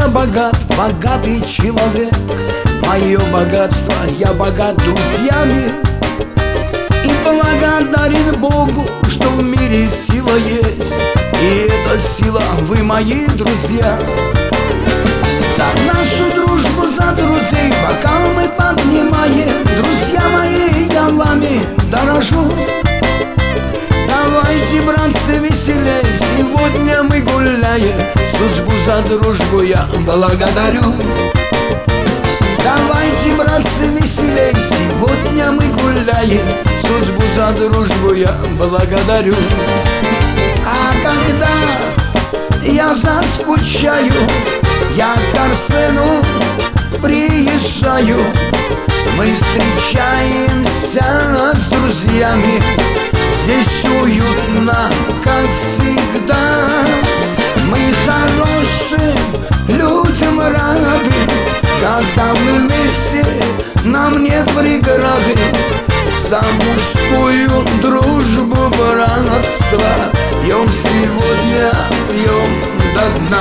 я богат, богатый человек. Мое богатство, я богат друзьями. И благодарен Богу, что в мире сила есть. И эта сила, вы мои друзья. За нашу дружбу, за друзей бокал мы поднимаем. Друзья мои, я вами дорожу. Давайте, братцы, веселей, сегодня мы гуляем. Судьбу за дружбу я благодарю. Давайте, братцы, веселей, сегодня мы гуляем. Судьбу за дружбу я благодарю. А когда я заскучаю, я к Арсену приезжаю. Мы встречаемся с друзьями. Здесь уютно, как всегда. Мы хорошим людям рады. Когда мы вместе, нам нет преграды. За мужскую дружбу, братство пьем сегодня, пьем до дна.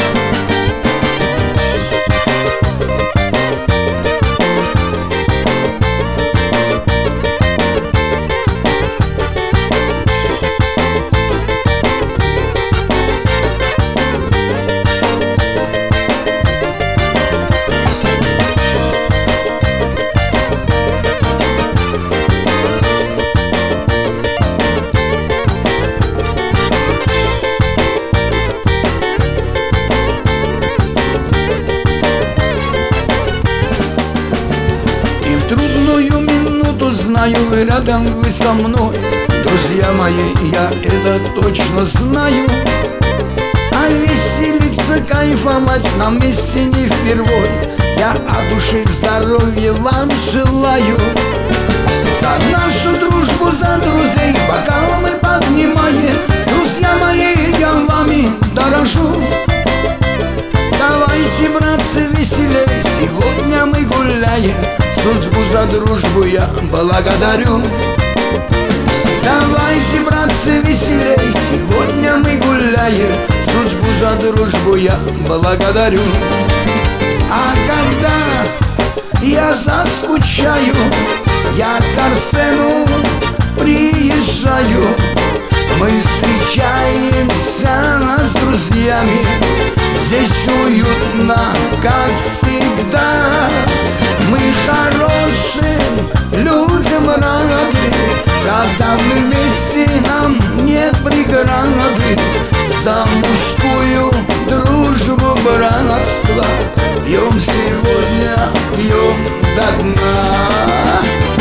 Трудную минуту знаю, вы рядом, вы со мной. Друзья мои, я это точно знаю. А веселиться, кайфовать нам вместе не впервой. Я от души здоровья вам желаю. За нашу дружбу, за друзей бокал мы поднимаем. Друзья мои, я вами дорожу. Давайте, братцы, веселей, сегодня мы гуляем. Судьбу за дружбу я благодарю. Давайте, братцы, веселей, сегодня мы гуляем. Судьбу за дружбу я благодарю. А когда я заскучаю, я к Арсену приезжаю. Мы встречаемся с друзьями. Здесь уютно, как всегда. Мы хорошим людям рады. Когда мы вместе, нам нет преграды. За мужскую дружбу, братство пьем сегодня, пьем до дна.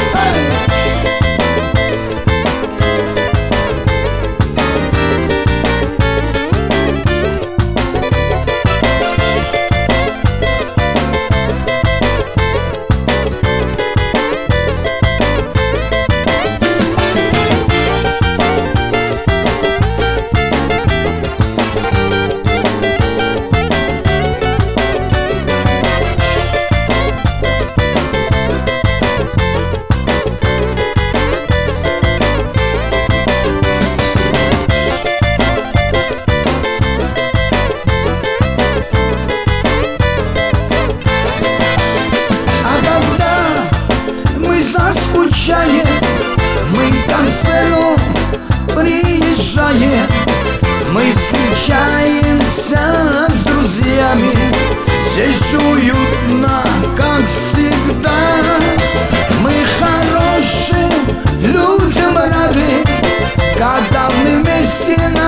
Мы к Арсену приезжаем. Мы встречаемся с друзьями. Здесь уютно, как всегда. Мы хорошим людям рады. Когда мы вместе